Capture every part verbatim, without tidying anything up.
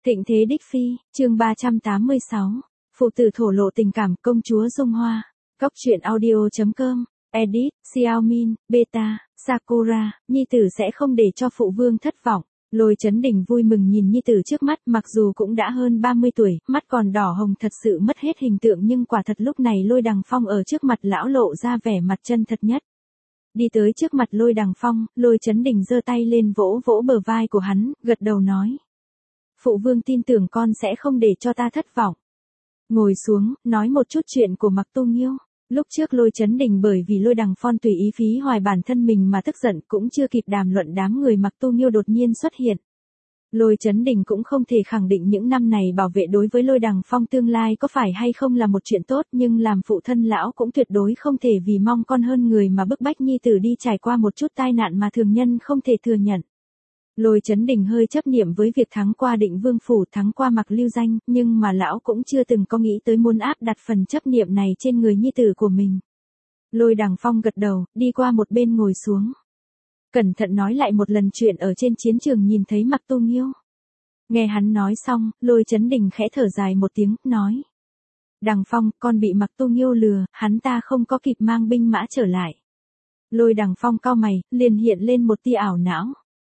Thịnh thế đích phi, chương ba trăm tám mươi sáu. Phụ tử thổ lộ tình cảm, công chúa Dung Hoa. Cóc truyện audio chấm com, edit, Xiaomin, Beta, Sakura, nhi tử sẽ không để cho phụ vương thất vọng. Lôi Chấn Đình vui mừng nhìn nhi tử trước mắt, mặc dù cũng đã hơn ba mươi tuổi, mắt còn đỏ hồng thật sự mất hết hình tượng, nhưng quả thật lúc này Lôi Đằng Phong ở trước mặt lão lộ ra vẻ mặt chân thật nhất. Đi tới trước mặt Lôi Đằng Phong, Lôi Chấn Đình giơ tay lên vỗ vỗ bờ vai của hắn, gật đầu nói. Phụ vương tin tưởng con sẽ không để cho ta thất vọng. Ngồi xuống, nói một chút chuyện của Mặc Tu Nghiêu. Lúc trước Lôi Chấn Đình bởi vì Lôi Đằng Phong tùy ý phí hoài bản thân mình mà tức giận, cũng chưa kịp đàm luận đám người Mặc Tu Nghiêu đột nhiên xuất hiện. Lôi Chấn Đình cũng không thể khẳng định những năm này bảo vệ đối với Lôi Đằng Phong tương lai có phải hay không là một chuyện tốt, nhưng làm phụ thân lão cũng tuyệt đối không thể vì mong con hơn người mà bức bách nhi tử đi trải qua một chút tai nạn mà thường nhân không thể thừa nhận. Lôi Chấn Đình hơi chấp niệm với việc thắng qua Định Vương phủ, thắng qua Mặc Lưu Danh, nhưng mà lão cũng chưa từng có nghĩ tới muốn áp đặt phần chấp niệm này trên người nhi tử của mình. Lôi Đằng Phong gật đầu, đi qua một bên ngồi xuống. Cẩn thận nói lại một lần chuyện ở trên chiến trường nhìn thấy Mặc Tu Nghiêu. Nghe hắn nói xong, Lôi Chấn Đình khẽ thở dài một tiếng, nói. Đằng Phong, con bị Mặc Tu Nghiêu lừa, hắn ta không có kịp mang binh mã trở lại. Lôi Đằng Phong cau mày, liền hiện lên một tia ảo não.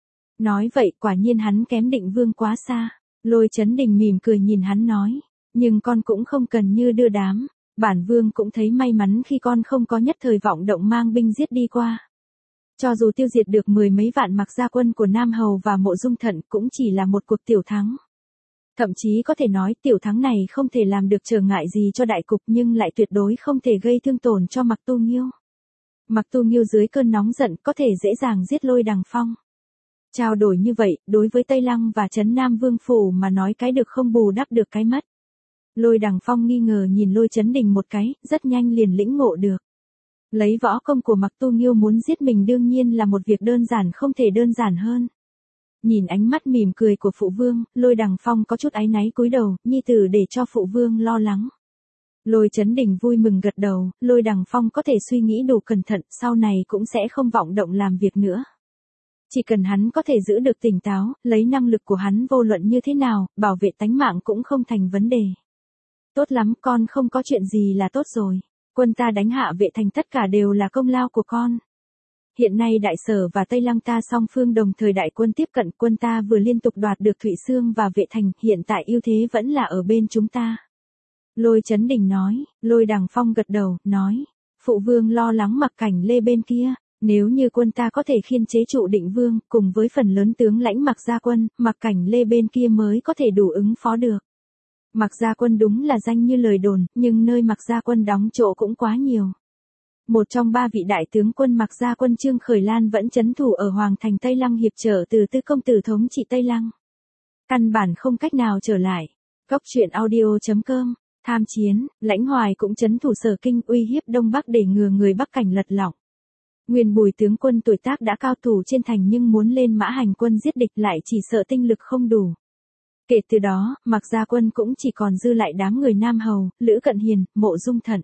Nói vậy, quả nhiên hắn kém Định Vương quá xa. Lôi Chấn Đình mỉm cười nhìn hắn nói. Nhưng con cũng không cần như đưa đám. Bản vương cũng thấy may mắn khi con không có nhất thời vọng động mang binh giết đi qua. Cho dù tiêu diệt được mười mấy vạn Mặc gia quân của Nam Hầu và Mộ Dung Thận cũng chỉ là một cuộc tiểu thắng. Thậm chí có thể nói tiểu thắng này không thể làm được trở ngại gì cho đại cục, nhưng lại tuyệt đối không thể gây thương tổn cho Mặc Tu Nghiêu. Mặc Tu Nghiêu dưới cơn nóng giận có thể dễ dàng giết Lôi Đằng Phong. Trao đổi như vậy, đối với Tây Lăng và Trấn Nam Vương phủ mà nói cái được không bù đắp được cái mất. Lôi Đằng Phong nghi ngờ nhìn Lôi Chấn Đình một cái, rất nhanh liền lĩnh ngộ được. Lấy võ công của Mặc Tu Nghiêu muốn giết mình đương nhiên là một việc đơn giản không thể đơn giản hơn. Nhìn ánh mắt mỉm cười của phụ vương, Lôi Đằng Phong có chút áy náy cúi đầu, nhi tử để cho phụ vương lo lắng. Lôi Chấn Đình vui mừng gật đầu, Lôi Đằng Phong có thể suy nghĩ đủ cẩn thận, sau này cũng sẽ không vọng động làm việc nữa. Chỉ cần hắn có thể giữ được tỉnh táo, lấy năng lực của hắn vô luận như thế nào, bảo vệ tánh mạng cũng không thành vấn đề. Tốt lắm, con không có chuyện gì là tốt rồi. Quân ta đánh hạ Vệ Thành tất cả đều là công lao của con. Hiện nay Đại Sở và Tây Lăng ta song phương đồng thời đại quân tiếp cận, quân ta vừa liên tục đoạt được Thụy Xương và Vệ Thành, hiện tại ưu thế vẫn là ở bên chúng ta. Lôi Chấn Đình nói. Lôi Đằng Phong gật đầu, nói. Phụ vương lo lắng Mặc Cảnh Lê bên kia. Nếu như quân ta có thể khiên chế trụ Định Vương, cùng với phần lớn tướng lãnh Mặc gia quân, Mặc Cảnh Lê bên kia mới có thể đủ ứng phó được. Mặc gia quân đúng là danh như lời đồn, nhưng nơi Mặc gia quân đóng chỗ cũng quá nhiều. Một trong ba vị đại tướng quân Mặc gia quân Trương Khởi Lan vẫn trấn thủ ở Hoàng thành Tây Lăng hiệp trợ từ Tư công tử thống trị Tây Lăng. Căn bản không cách nào trở lại. Cóc truyện audio chấm com, tham chiến, Lãnh Hoài cũng trấn thủ Sở Kinh uy hiếp Đông Bắc để ngừa người Bắc cảnh lật lọng. Nguyên Bùi tướng quân tuổi tác đã cao thủ trên thành nhưng muốn lên mã hành quân giết địch lại chỉ sợ tinh lực không đủ. Kể từ đó, Mặc gia quân cũng chỉ còn dư lại đám người Nam Hầu, Lữ Cận Hiền, Mộ Dung Thận.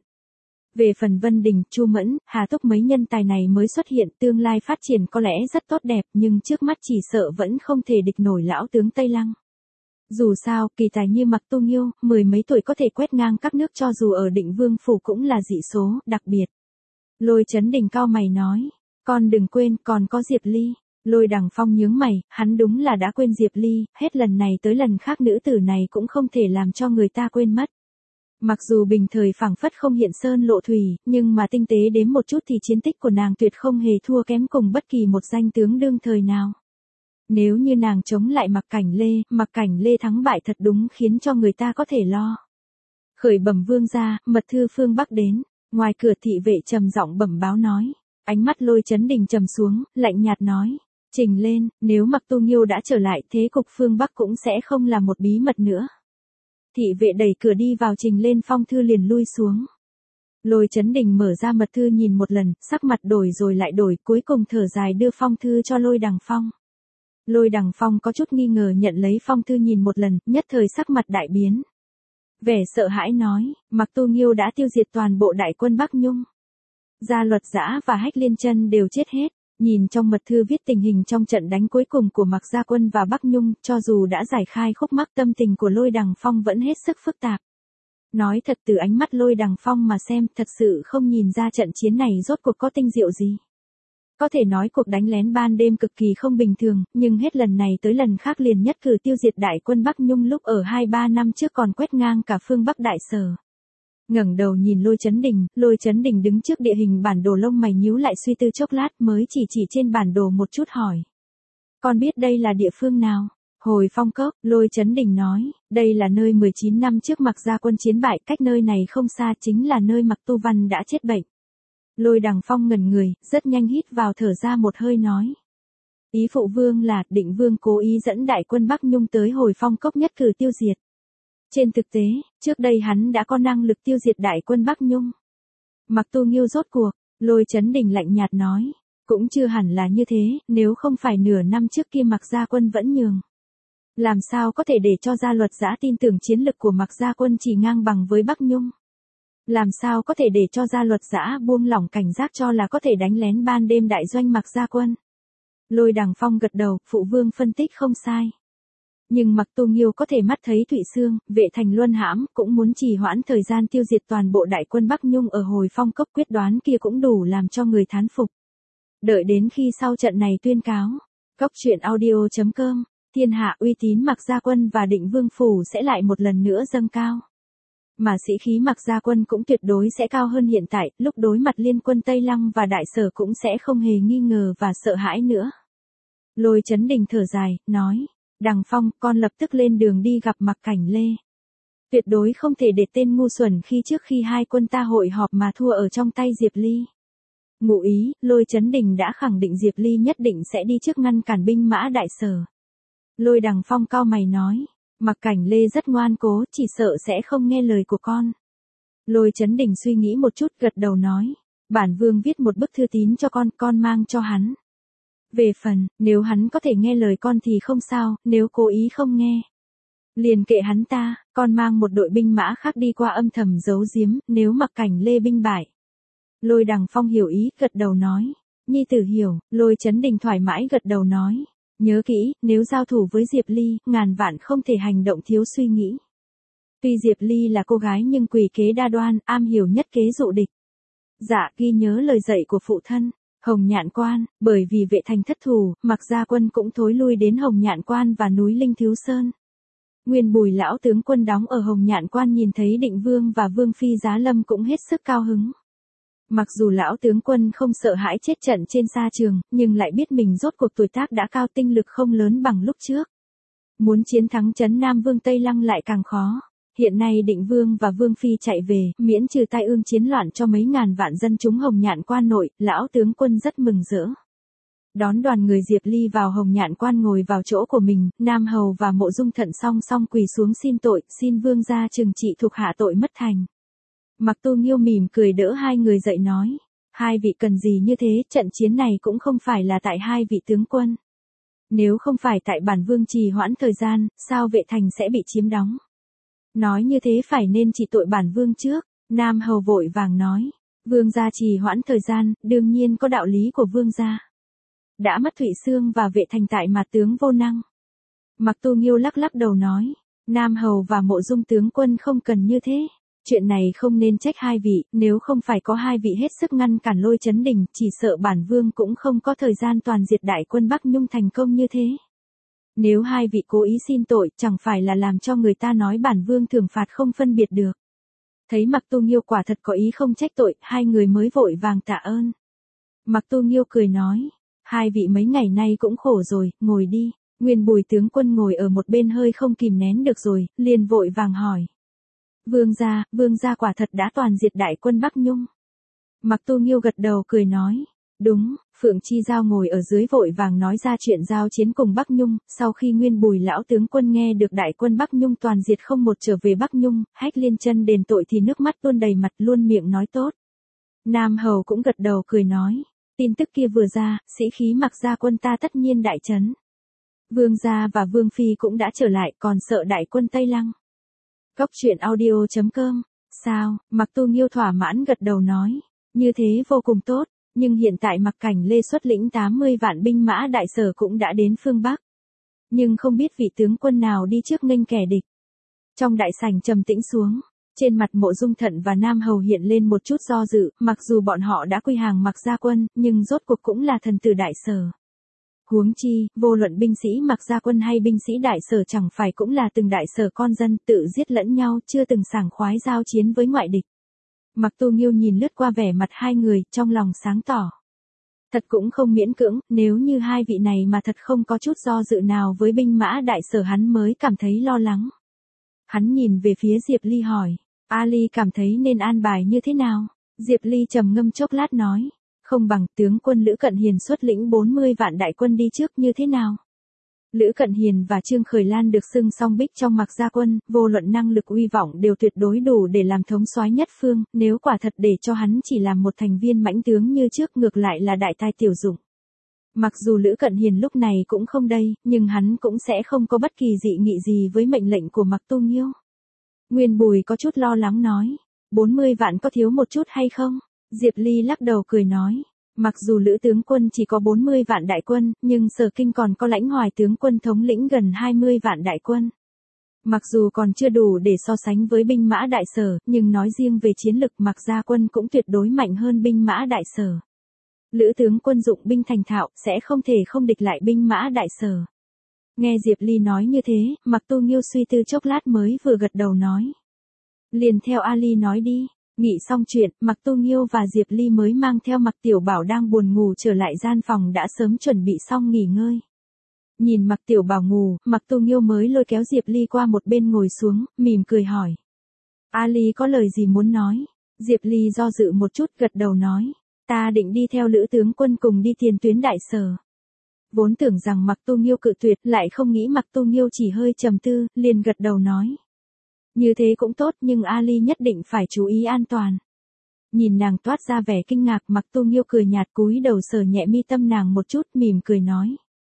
Về phần Vân Đình, Chu Mẫn, Hà Túc mấy nhân tài này mới xuất hiện, tương lai phát triển có lẽ rất tốt đẹp, nhưng trước mắt chỉ sợ vẫn không thể địch nổi lão tướng Tây Lăng. Dù sao, kỳ tài như Mặc Tu Nghiêu, mười mấy tuổi có thể quét ngang các nước cho dù ở Định Vương phủ cũng là dị số, đặc biệt. Lôi Chấn Đình cau mày nói, con đừng quên còn có Diệp Ly. Lôi Đằng Phong nhướng mày, hắn đúng là đã quên Diệp Ly, hết lần này tới lần khác nữ tử này cũng không thể làm cho người ta quên mất. Mặc dù bình thời phảng phất không hiện sơn lộ thủy, nhưng mà tinh tế đếm một chút thì chiến tích của nàng tuyệt không hề thua kém cùng bất kỳ một danh tướng đương thời nào. Nếu như nàng chống lại Mặc Cảnh Lê, Mặc Cảnh Lê thắng bại thật đúng khiến cho người ta có thể lo. Khởi bẩm vương gia, mật thư phương Bắc đến. Ngoài cửa thị vệ trầm giọng bẩm báo nói. Ánh mắt Lôi Chấn Đình trầm xuống, lạnh nhạt nói. Trình lên, nếu Mặc Tu Nghiêu đã trở lại thế cục phương Bắc cũng sẽ không là một bí mật nữa. Thị vệ đẩy cửa đi vào trình lên phong thư liền lui xuống. Lôi Chấn Đình mở ra mật thư nhìn một lần, sắc mặt đổi rồi lại đổi, cuối cùng thở dài đưa phong thư cho Lôi Đằng Phong. Lôi Đằng Phong có chút nghi ngờ nhận lấy phong thư nhìn một lần, nhất thời sắc mặt đại biến. Vẻ sợ hãi nói, Mặc Tu Nghiêu đã tiêu diệt toàn bộ đại quân Bắc Nhung. Gia Luật Dã và Hách Liên Chân đều chết hết. Nhìn trong mật thư viết tình hình trong trận đánh cuối cùng của Mạc Gia Quân và Bắc Nhung, cho dù đã giải khai khúc mắc, tâm tình của Lôi Đằng Phong vẫn hết sức phức tạp. Nói thật, từ ánh mắt Lôi Đằng Phong mà xem, thật sự không nhìn ra trận chiến này rốt cuộc có tinh diệu gì. Có thể nói cuộc đánh lén ban đêm cực kỳ không bình thường, nhưng hết lần này tới lần khác liền nhất cử tiêu diệt đại quân Bắc Nhung lúc ở hai ba năm trước còn quét ngang cả phương Bắc Đại Sở. Ngẩng đầu nhìn Lôi Chấn Đình, Lôi Chấn Đình đứng trước địa hình bản đồ, lông mày nhíu lại suy tư chốc lát mới chỉ chỉ trên bản đồ một chút hỏi. Con biết đây là địa phương nào? Hồi Phong Cốc, Lôi Chấn Đình nói, đây là nơi mười chín năm trước Mạc Gia Quân chiến bại, cách nơi này không xa chính là nơi Mạc Tu Văn đã chết bệnh. Lôi Đằng Phong ngẩn người, rất nhanh hít vào thở ra một hơi nói. Ý phụ vương là Định Vương cố ý dẫn đại quân Bắc Nhung tới Hồi Phong Cốc nhất cử tiêu diệt. Trên thực tế, trước đây hắn đã có năng lực tiêu diệt đại quân Bắc Nhung. Mạc Tu Nghiêu rốt cuộc, Lôi Chấn Đình lạnh nhạt nói, cũng chưa hẳn là như thế, nếu không phải nửa năm trước kia Mạc Gia Quân vẫn nhường. Làm sao có thể để cho Gia Luật Giã tin tưởng chiến lực của Mạc Gia Quân chỉ ngang bằng với Bắc Nhung? Làm sao có thể để cho Gia Luật Giã buông lỏng cảnh giác cho là có thể đánh lén ban đêm đại doanh Mạc Gia Quân? Lôi Đằng Phong gật đầu, phụ vương phân tích không sai. Nhưng Mạc Tu Nghiêu có thể mắt thấy Thụy Xương, Vệ Thành luân hãm, cũng muốn trì hoãn thời gian tiêu diệt toàn bộ đại quân Bắc Nhung ở Hồi Phong Cốc, quyết đoán kia cũng đủ làm cho người thán phục. Đợi đến khi sau trận này tuyên cáo, Cốc truyện audio chấm com, thiên hạ uy tín Mạc Gia Quân và Định Vương phủ sẽ lại một lần nữa dâng cao. Mà sĩ khí Mạc Gia Quân cũng tuyệt đối sẽ cao hơn hiện tại, lúc đối mặt liên quân Tây Lăng và Đại Sở cũng sẽ không hề nghi ngờ và sợ hãi nữa. Lôi Chấn Đình thở dài, nói, Đằng Phong, con lập tức lên đường đi gặp Mạc Cảnh Lê. Tuyệt đối không thể để tên ngu xuẩn khi trước khi hai quân ta hội họp mà thua ở trong tay Diệp Ly. Ngụ ý, Lôi Chấn Đình đã khẳng định Diệp Ly nhất định sẽ đi trước ngăn cản binh mã Đại Sở. Lôi Đằng Phong cau mày nói, Mạc Cảnh Lê rất ngoan cố, chỉ sợ sẽ không nghe lời của con. Lôi Chấn Đình suy nghĩ một chút, gật đầu nói, bản vương viết một bức thư tín cho con, con mang cho hắn. Về phần, nếu hắn có thể nghe lời con thì không sao, nếu cố ý không nghe, liền kệ hắn ta, con mang một đội binh mã khác đi qua âm thầm giấu giếm, nếu Mạc Cảnh Lê binh bại. Lôi Đằng Phong hiểu ý, gật đầu nói, nhi tử hiểu. Lôi Chấn Đình thoải mái gật đầu nói, nhớ kỹ, nếu giao thủ với Diệp Ly, ngàn vạn không thể hành động thiếu suy nghĩ. Tuy Diệp Ly là cô gái nhưng quỷ kế đa đoan, am hiểu nhất kế dụ địch. Dạ, ghi nhớ lời dạy của phụ thân. Hồng Nhạn Quan, bởi vì Vệ Thành thất thủ, Mạc Gia Quân cũng thối lui đến Hồng Nhạn Quan và núi Linh Thiếu Sơn. Nguyên Bùi lão tướng quân đóng ở Hồng Nhạn Quan nhìn thấy Định Vương và Vương phi Giá Lâm cũng hết sức cao hứng. Mặc dù lão tướng quân không sợ hãi chết trận trên sa trường, nhưng lại biết mình rốt cuộc tuổi tác đã cao, tinh lực không lớn bằng lúc trước. Muốn chiến thắng trấn Nam Vương Tây Lăng lại càng khó. Hiện nay Định Vương và Vương phi chạy về, miễn trừ tai ương chiến loạn cho mấy ngàn vạn dân chúng Hồng Nhạn Quan nội, lão tướng quân rất mừng rỡ. Đón đoàn người Diệp Ly vào Hồng Nhạn Quan ngồi vào chỗ của mình, Nam Hầu và Mộ Dung Thận song song quỳ xuống xin tội, xin vương gia trừng trị thuộc hạ tội mất thành. Mạc Tu Nghiêu mỉm cười đỡ hai người dậy nói, hai vị cần gì như thế, trận chiến này cũng không phải là tại hai vị tướng quân. Nếu không phải tại bản vương trì hoãn thời gian, sao Vệ Thành sẽ bị chiếm đóng? Nói như thế phải nên trị tội bản vương trước. Nam Hầu vội vàng nói, vương gia trì hoãn thời gian, đương nhiên có đạo lý của vương gia. Đã mất Thụy Xương và Vệ Thành tại mà tướng vô năng. Mạc Tu Nghiêu lắc lắc đầu nói, Nam Hầu và Mộ Dung tướng quân không cần như thế. Chuyện này không nên trách hai vị, nếu không phải có hai vị hết sức ngăn cản Lôi Chấn Đình, chỉ sợ bản vương cũng không có thời gian toàn diệt đại quân Bắc Nhung thành công như thế. Nếu hai vị cố ý xin tội, chẳng phải là làm cho người ta nói bản vương thưởng phạt không phân biệt được. Thấy Mạc Tu Nghiêu quả thật có ý không trách tội, hai người mới vội vàng tạ ơn. Mạc Tu Nghiêu cười nói, hai vị mấy ngày nay cũng khổ rồi, ngồi đi. Nguyên Bùi tướng quân ngồi ở một bên hơi không kìm nén được rồi, liền vội vàng hỏi. Vương gia, vương gia quả thật đã toàn diệt đại quân Bắc Nhung. Mạc Tu Nghiêu gật đầu cười nói, đúng. Phượng Chi Giao ngồi ở dưới vội vàng nói ra chuyện giao chiến cùng Bắc Nhung, sau khi Nguyên Bùi lão tướng quân nghe được đại quân Bắc Nhung toàn diệt không một trở về Bắc Nhung, Hách Liên Chân đền tội thì nước mắt tuôn đầy mặt, luôn miệng nói tốt. Nam Hầu cũng gật đầu cười nói, tin tức kia vừa ra, sĩ khí Mạc Gia Quân ta tất nhiên đại chấn. Vương gia và Vương phi cũng đã trở lại, còn sợ đại quân Tây Lăng. Cốc truyện audio chấm com. Sao? Mạc Tu Nghiêu thỏa mãn gật đầu nói, như thế vô cùng tốt. Nhưng hiện tại Mặc Cảnh Lê xuất lĩnh tám mươi vạn binh mã đại sở cũng đã đến phương Bắc. Nhưng không biết vị tướng quân nào đi trước nghênh kẻ địch. Trong đại sảnh trầm tĩnh xuống, trên mặt Mộ Dung Thận và Nam Hầu hiện lên một chút do dự, mặc dù bọn họ đã quy hàng Mặc gia quân, nhưng rốt cuộc cũng là thần tử đại sở. Huống chi, vô luận binh sĩ Mặc gia quân hay binh sĩ đại sở chẳng phải cũng là từng đại sở con dân tự giết lẫn nhau, chưa từng sảng khoái giao chiến với ngoại địch. Mặc Tu Nghiêu nhìn lướt qua vẻ mặt hai người, trong lòng sáng tỏ. Thật cũng không miễn cưỡng, nếu như hai vị này mà thật không có chút do dự nào với binh mã đại sở hắn mới cảm thấy lo lắng. Hắn nhìn về phía Diệp Ly hỏi, Ali cảm thấy nên an bài như thế nào? Diệp Ly trầm ngâm chốc lát nói, không bằng tướng quân Lữ Cận Hiền xuất lĩnh bốn mươi vạn đại quân đi trước như thế nào? Lữ Cận Hiền và Trương Khởi Lan được xưng song bích trong Mặc gia quân, vô luận năng lực uy vọng đều tuyệt đối đủ để làm thống soái nhất phương, nếu quả thật để cho hắn chỉ làm một thành viên mãnh tướng như trước ngược lại là đại tai tiểu dụng. Mặc dù Lữ Cận Hiền lúc này cũng không đây, nhưng hắn cũng sẽ không có bất kỳ dị nghị gì với mệnh lệnh của Mặc Tu Nghiêu. Nguyên Bùi có chút lo lắng nói, bốn mươi vạn có thiếu một chút hay không? Diệp Ly lắc đầu cười nói, mặc dù Lữ tướng quân chỉ có bốn mươi vạn đại quân, nhưng Sở Kinh còn có Lãnh Hoài tướng quân thống lĩnh gần hai mươi vạn đại quân. Mặc dù còn chưa đủ để so sánh với binh mã đại sở, nhưng nói riêng về chiến lực Mặc gia quân cũng tuyệt đối mạnh hơn binh mã đại sở. Lữ tướng quân dụng binh thành thạo, sẽ không thể không địch lại binh mã đại sở. Nghe Diệp Ly nói như thế, Mặc Tu Nghiêu suy tư chốc lát mới vừa gật đầu nói. Liền theo Ali nói đi. Nghị xong chuyện, Mặc Tu Nghiêu và Diệp Ly mới mang theo Mặc Tiểu Bảo đang buồn ngủ trở lại gian phòng đã sớm chuẩn bị xong nghỉ ngơi. Nhìn Mặc Tiểu Bảo ngủ, Mặc Tu Nghiêu mới lôi kéo Diệp Ly qua một bên ngồi xuống, mỉm cười hỏi. Ali có lời gì muốn nói? Diệp Ly do dự một chút gật đầu nói. Ta định đi theo Lữ tướng quân cùng đi tiền tuyến đại sở. Vốn tưởng rằng Mặc Tu Nghiêu cự tuyệt, lại không nghĩ Mặc Tu Nghiêu chỉ hơi trầm tư, liền gật đầu nói. Như thế cũng tốt, nhưng Ali nhất định phải chú ý an toàn. Nhìn nàng toát ra vẻ kinh ngạc, Mặc Tu Nghiêu cười nhạt cúi đầu sờ nhẹ mi tâm nàng một chút, mỉm cười nói.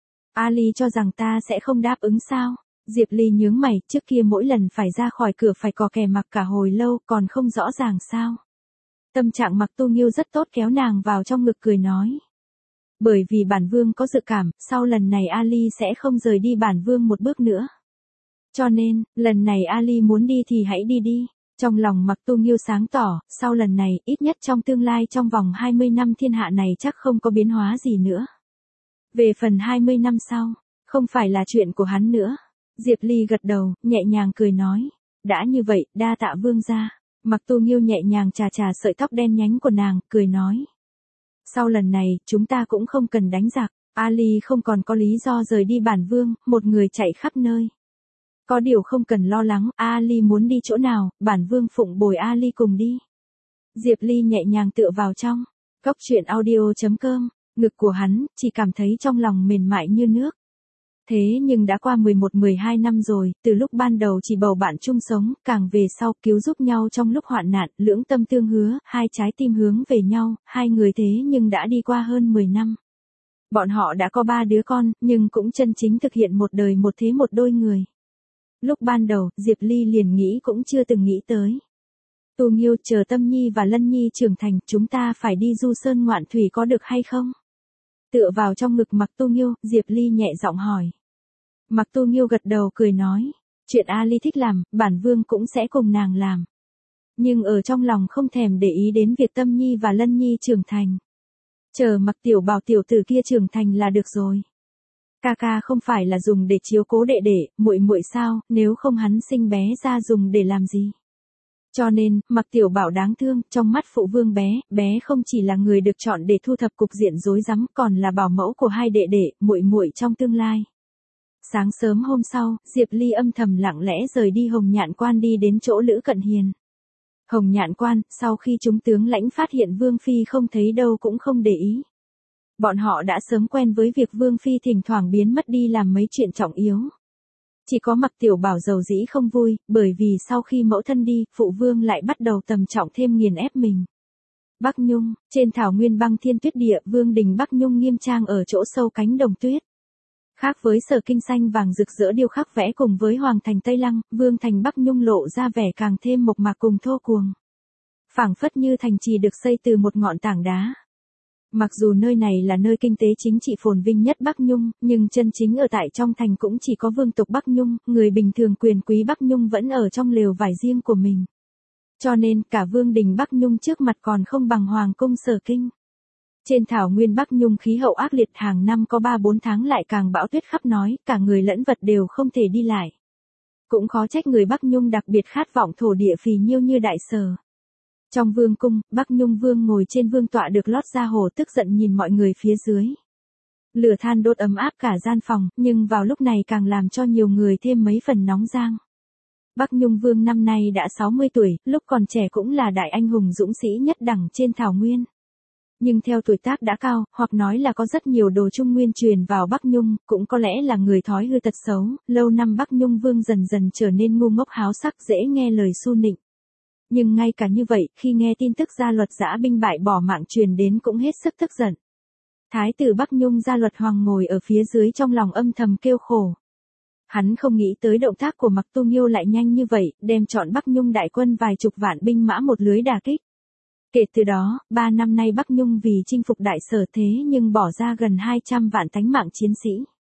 Ali cho rằng ta sẽ không đáp ứng sao? Diệp Ly nhướng mày, trước kia mỗi lần phải ra khỏi cửa phải cò kè mặc cả hồi lâu, còn không rõ ràng sao? Tâm trạng Mặc Tu Nghiêu rất tốt, kéo nàng vào trong ngực cười nói. Bởi vì bản vương có dự cảm, sau lần này Ali sẽ không rời đi bản vương một bước nữa. Cho nên, lần này Ali muốn đi thì hãy đi đi. Trong lòng Mặc Tu Nghiêu sáng tỏ, sau lần này, ít nhất trong tương lai trong vòng hai mươi năm thiên hạ này chắc không có biến hóa gì nữa. Về phần hai mươi năm sau, không phải là chuyện của hắn nữa. Diệp Ly gật đầu, nhẹ nhàng cười nói. Đã như vậy, đa tạ vương gia. Mặc Tu Nghiêu nhẹ nhàng chà chà sợi tóc đen nhánh của nàng, cười nói. Sau lần này, chúng ta cũng không cần đánh giặc. Ali không còn có lý do rời đi bản vương, một người chạy khắp nơi. Có điều không cần lo lắng, Ali muốn đi chỗ nào, bản vương phụng bồi Ali cùng đi. Diệp Ly nhẹ nhàng tựa vào trong. Góc truyện audio chấm com, ngực của hắn, chỉ cảm thấy trong lòng mềm mại như nước. Thế nhưng đã qua mười một mười hai năm rồi, từ lúc ban đầu chỉ bầu bạn chung sống, càng về sau cứu giúp nhau trong lúc hoạn nạn, lưỡng tâm tương hứa, hai trái tim hướng về nhau, hai người thế nhưng đã đi qua hơn mười năm. Bọn họ đã có ba đứa con, nhưng cũng chân chính thực hiện một đời một thế một đôi người. Lúc ban đầu, Diệp Ly liền nghĩ cũng chưa từng nghĩ tới. Tu Nghiêu, chờ Tâm Nhi và Lân Nhi trưởng thành, chúng ta phải đi du sơn ngoạn thủy có được hay không? Tựa vào trong ngực Mặc Tu Nghiêu, Diệp Ly nhẹ giọng hỏi. Mặc Tu Nghiêu gật đầu cười nói, chuyện Ali thích làm, bản vương cũng sẽ cùng nàng làm. Nhưng ở trong lòng không thèm để ý đến việc Tâm Nhi và Lân Nhi trưởng thành. Chờ Mặc Tiểu Bảo tiểu tử kia trưởng thành là được rồi. Ca ca không phải là dùng để chiếu cố đệ đệ, muội muội sao, nếu không hắn sinh bé ra dùng để làm gì? Cho nên, Mặc Tiểu Bảo đáng thương, trong mắt phụ vương bé, bé không chỉ là người được chọn để thu thập cục diện rối rắm, còn là bảo mẫu của hai đệ đệ, muội muội trong tương lai. Sáng sớm hôm sau, Diệp Ly âm thầm lặng lẽ rời đi Hồng Nhạn Quan đi đến chỗ Lữ Cận Hiền. Hồng Nhạn Quan, sau khi chúng tướng lãnh phát hiện Vương Phi không thấy đâu cũng không để ý. Bọn họ đã sớm quen với việc Vương Phi thỉnh thoảng biến mất đi làm mấy chuyện trọng yếu. Chỉ có Mặc Tiểu Bảo dầu dĩ không vui, bởi vì sau khi mẫu thân đi, phụ vương lại bắt đầu tầm trọng thêm nghiền ép mình. Bắc Nhung, trên thảo nguyên băng thiên tuyết địa, vương đình Bắc Nhung nghiêm trang ở chỗ sâu cánh đồng tuyết. Khác với Sở Kinh xanh vàng rực rỡ điêu khắc vẽ cùng với Hoàng thành Tây Lăng, vương thành Bắc Nhung lộ ra vẻ càng thêm mộc mạc cùng thô cuồng. Phảng phất như thành trì được xây từ một ngọn tảng đá. Mặc dù nơi này là nơi kinh tế chính trị phồn vinh nhất Bắc Nhung, nhưng chân chính ở tại trong thành cũng chỉ có vương tộc Bắc Nhung, người bình thường quyền quý Bắc Nhung vẫn ở trong lều vải riêng của mình. Cho nên, cả vương đình Bắc Nhung trước mặt còn không bằng hoàng cung Sở Kinh. Trên thảo nguyên Bắc Nhung khí hậu ác liệt, hàng năm có ba bốn tháng lại càng bão tuyết khắp nói, cả người lẫn vật đều không thể đi lại. Cũng khó trách người Bắc Nhung đặc biệt khát vọng thổ địa phì nhiêu như Đại Sở. Trong vương cung, Bắc Nhung vương ngồi trên vương tọa được lót da hổ tức giận nhìn mọi người phía dưới. Lửa than đốt ấm áp cả gian phòng, nhưng vào lúc này càng làm cho nhiều người thêm mấy phần nóng giang. Bắc Nhung vương năm nay đã sáu mươi tuổi, lúc còn trẻ cũng là đại anh hùng dũng sĩ nhất đẳng trên thảo nguyên. Nhưng theo tuổi tác đã cao, hoặc nói là có rất nhiều đồ Trung Nguyên truyền vào Bắc Nhung, cũng có lẽ là người thói hư tật xấu, lâu năm Bắc Nhung vương dần dần trở nên ngu ngốc háo sắc dễ nghe lời su nịnh. Nhưng ngay cả như vậy, khi nghe tin tức Gia Luật Dã binh bại bỏ mạng truyền đến cũng hết sức tức giận. Thái tử Bắc Nhung Gia Luật Hoàng ngồi ở phía dưới trong lòng âm thầm kêu khổ. Hắn không nghĩ tới động tác của Mặc Tu Nghiêu lại nhanh như vậy, đem trọn Bắc Nhung đại quân vài chục vạn binh mã một lưới đả kích. Kể từ đó, ba năm nay Bắc Nhung vì chinh phục Đại Sở thế nhưng bỏ ra gần hai trăm vạn tánh mạng chiến sĩ.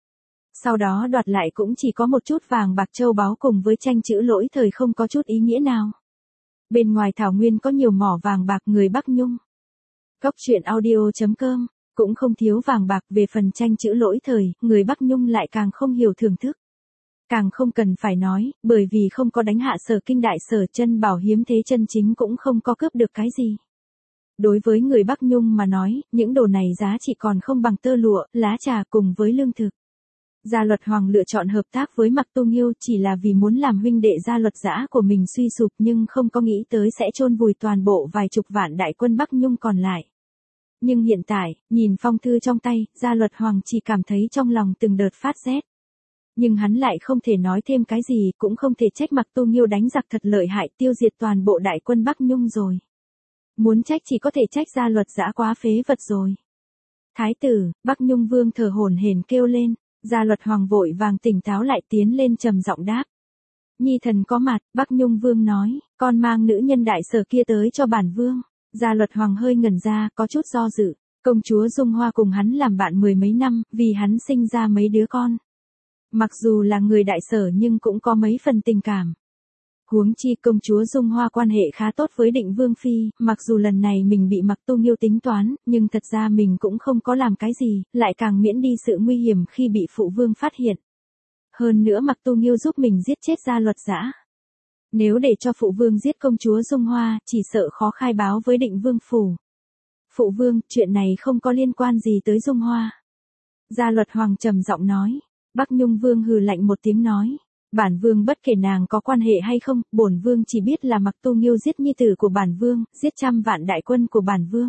Sau đó đoạt lại cũng chỉ có một chút vàng bạc châu báu cùng với tranh chữ lỗi thời không có chút ý nghĩa nào. Bên ngoài thảo nguyên có nhiều mỏ vàng bạc người Bắc Nhung. Cốc truyện audio chấm com cũng không thiếu vàng bạc, về phần tranh chữ lỗi thời, người Bắc Nhung lại càng không hiểu thưởng thức. Càng không cần phải nói, bởi vì không có đánh hạ Sở Kinh Đại Sở, chân bảo hiếm thế chân chính cũng không có cướp được cái gì. Đối với người Bắc Nhung mà nói, những đồ này giá trị còn không bằng tơ lụa, lá trà cùng với lương thực. Gia Luật Hoàng lựa chọn hợp tác với Mặc Tu Nghiêu chỉ là vì muốn làm huynh đệ Gia Luật Dã của mình suy sụp, nhưng không có nghĩ tới sẽ chôn vùi toàn bộ vài chục vạn đại quân Bắc Nhung còn lại. Nhưng hiện tại, nhìn phong thư trong tay, Gia Luật Hoàng chỉ cảm thấy trong lòng từng đợt phát rét. Nhưng hắn lại không thể nói thêm cái gì, cũng không thể trách Mặc Tu Nghiêu đánh giặc thật lợi hại, tiêu diệt toàn bộ đại quân Bắc Nhung rồi. Muốn trách chỉ có thể trách Gia Luật Dã quá phế vật rồi. Thái tử, Bắc Nhung vương thở hổn hển kêu lên. Gia Luật Hoàng vội vàng tỉnh táo lại tiến lên trầm giọng đáp. Nhi thần có mặt, Bắc Nhung vương nói, con mang nữ nhân Đại Sở kia tới cho bản vương. Gia Luật Hoàng hơi ngẩn ra, có chút do dự. Công chúa Dung Hoa cùng hắn làm bạn mười mấy năm, vì hắn sinh ra mấy đứa con. Mặc dù là người Đại Sở nhưng cũng có mấy phần tình cảm. Huống chi công chúa Dung Hoa quan hệ khá tốt với Định Vương Phi, mặc dù lần này mình bị Mặc Tu Nghiêu tính toán, nhưng thật ra mình cũng không có làm cái gì, lại càng miễn đi sự nguy hiểm khi bị phụ vương phát hiện. Hơn nữa Mặc Tu Nghiêu giúp mình giết chết Gia Luật Dã. Nếu để cho phụ vương giết công chúa Dung Hoa, chỉ sợ khó khai báo với Định Vương Phủ. Phụ vương, chuyện này không có liên quan gì tới Dung Hoa. Gia Luật Hoàng trầm giọng nói. Bắc Nhung vương hừ lạnh một tiếng nói. Bản vương bất kể nàng có quan hệ hay không, bổn vương chỉ biết là Mặc Tu Nghiêu giết nhi tử của bản vương, giết trăm vạn đại quân của bản vương.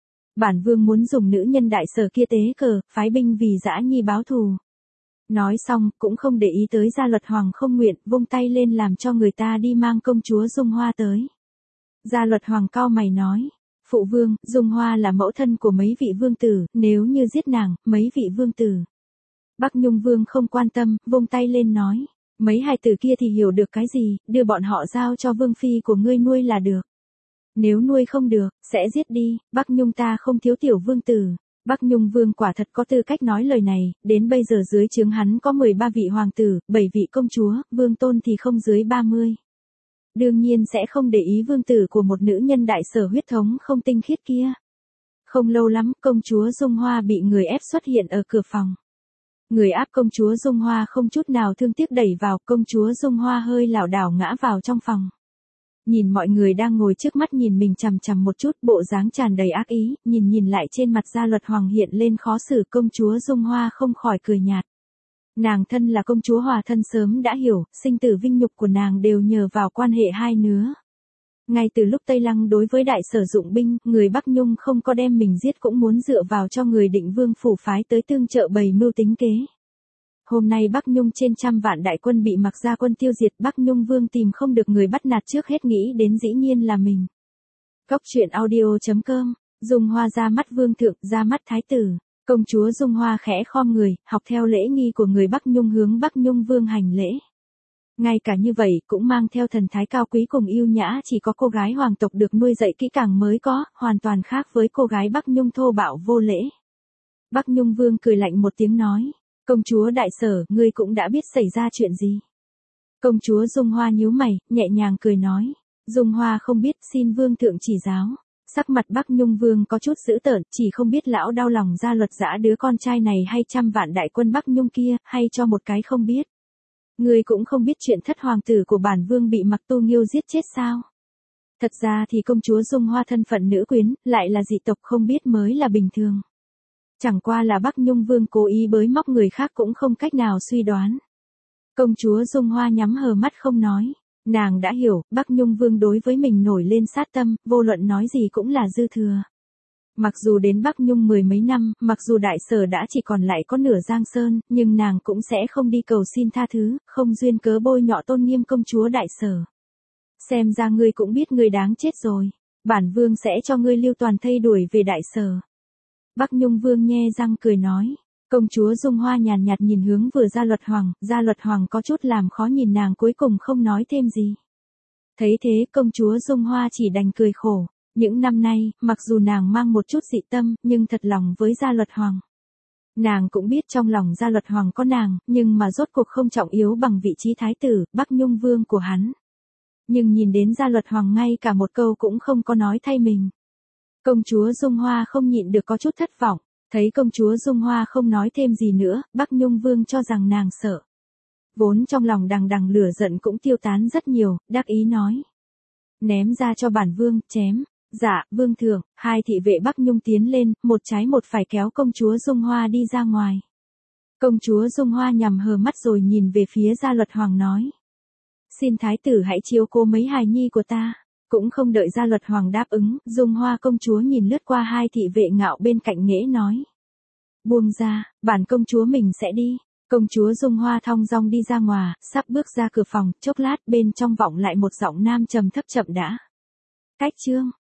Bản vương muốn dùng nữ nhân Đại Sở kia tế cờ, phái binh vì Dã Nhi báo thù. Nói xong, cũng không để ý tới Gia Luật Hoàng không nguyện, vung tay lên làm cho người ta đi mang công chúa Dung Hoa tới. Gia Luật Hoàng cau mày nói. Phụ vương, Dung Hoa là mẫu thân của mấy vị vương tử, nếu như giết nàng, mấy vị vương tử. Bắc Nhung vương không quan tâm, vung tay lên nói. Mấy hài tử kia thì hiểu được cái gì, đưa bọn họ giao cho vương phi của ngươi nuôi là được. Nếu nuôi không được, sẽ giết đi, Bắc Nhung ta không thiếu tiểu vương tử. Bắc Nhung vương quả thật có tư cách nói lời này, đến bây giờ dưới trướng hắn có mười ba vị hoàng tử, bảy vị công chúa, vương tôn thì không dưới ba mươi. Đương nhiên sẽ không để ý vương tử của một nữ nhân Đại Sở huyết thống không tinh khiết kia. Không lâu lắm, công chúa Dung Hoa bị người ép xuất hiện ở cửa phòng. Người áp công chúa Dung Hoa không chút nào thương tiếc đẩy vào, công chúa Dung Hoa hơi lảo đảo ngã vào trong phòng. Nhìn mọi người đang ngồi trước mắt nhìn mình chằm chằm một chút, bộ dáng tràn đầy ác ý, nhìn nhìn lại trên mặt Gia Luật Hoàng hiện lên khó xử, công chúa Dung Hoa không khỏi cười nhạt. Nàng thân là công chúa hòa thân sớm đã hiểu, sinh tử vinh nhục của nàng đều nhờ vào quan hệ hai nứa. Ngay từ lúc Tây Lăng đối với Đại Sở dụng binh, người Bắc Nhung không có đem mình giết cũng muốn dựa vào cho người Định Vương Phủ phái tới tương trợ bày mưu tính kế. Hôm nay Bắc Nhung trên trăm vạn đại quân bị Mặc gia quân tiêu diệt, Bắc Nhung Vương tìm không được người bắt nạt trước hết nghĩ đến dĩ nhiên là mình. Cốc truyện audio chấm com, Dung Hoa ra mắt vương thượng, ra mắt thái tử. Công chúa Dung Hoa khẽ khom người, học theo lễ nghi của người Bắc Nhung hướng Bắc Nhung Vương hành lễ. Ngay cả như vậy cũng mang theo thần thái cao quý cùng yêu nhã, chỉ có cô gái hoàng tộc được nuôi dạy kỹ càng mới có, hoàn toàn khác với cô gái Bắc Nhung thô bạo vô lễ. Bắc Nhung Vương cười lạnh một tiếng nói, công chúa Đại Sở, ngươi cũng đã biết xảy ra chuyện gì. Công chúa Dung Hoa nhíu mày, nhẹ nhàng cười nói, Dung Hoa không biết, xin Vương thượng chỉ giáo. Sắc mặt Bắc Nhung Vương có chút dữ tợn, chỉ không biết lão đau lòng Gia Luật Dã đứa con trai này hay trăm vạn đại quân Bắc Nhung kia, hay cho một cái không biết. Ngươi cũng không biết chuyện thất hoàng tử của bản vương bị Mặc Tu Nghiêu giết chết sao? Thật ra thì công chúa Dung Hoa thân phận nữ quyến, lại là dị tộc không biết mới là bình thường. Chẳng qua là Bắc Nhung Vương cố ý bới móc người khác cũng không cách nào suy đoán. Công chúa Dung Hoa nhắm hờ mắt không nói. Nàng đã hiểu, Bắc Nhung Vương đối với mình nổi lên sát tâm, vô luận nói gì cũng là dư thừa. Mặc dù đến Bắc Nhung mười mấy năm, mặc dù Đại Sở đã chỉ còn lại có nửa Giang Sơn, nhưng nàng cũng sẽ không đi cầu xin tha thứ, không duyên cớ bôi nhọ tôn nghiêm công chúa Đại Sở. Xem ra ngươi cũng biết ngươi đáng chết rồi. Bản vương sẽ cho ngươi lưu toàn thây đuổi về Đại Sở. Bắc Nhung Vương nhe răng cười nói. Công chúa Dung Hoa nhàn nhạt nhìn hướng vừa Gia Luật Hoàng, Gia Luật Hoàng có chút làm khó nhìn nàng cuối cùng không nói thêm gì. Thấy thế công chúa Dung Hoa chỉ đành cười khổ. Những năm nay, mặc dù nàng mang một chút dị tâm, nhưng thật lòng với Gia Luật Hoàng. Nàng cũng biết trong lòng Gia Luật Hoàng có nàng, nhưng mà rốt cuộc không trọng yếu bằng vị trí thái tử, Bắc Nhung Vương của hắn. Nhưng nhìn đến Gia Luật Hoàng ngay cả một câu cũng không có nói thay mình. Công chúa Dung Hoa không nhịn được có chút thất vọng. Thấy công chúa Dung Hoa không nói thêm gì nữa, Bắc Nhung Vương cho rằng nàng sợ. Vốn trong lòng đằng đằng lửa giận cũng tiêu tán rất nhiều, đắc ý nói. Ném ra cho bản vương, chém. Dạ, vương thượng, hai thị vệ Bắc Nhung tiến lên, một trái một phải kéo công chúa Dung Hoa đi ra ngoài. Công chúa Dung Hoa nhằm hờ mắt rồi nhìn về phía Gia Luật Hoàng nói. Xin thái tử hãy chiếu cố mấy hài nhi của ta. Cũng không đợi Gia Luật Hoàng đáp ứng, Dung Hoa công chúa nhìn lướt qua hai thị vệ ngạo bên cạnh nghễ nói. Buông ra, bản công chúa mình sẽ đi. Công chúa Dung Hoa thong dong đi ra ngoài, sắp bước ra cửa phòng, chốc lát bên trong vọng lại một giọng nam trầm thấp chậm đã. Cách chương.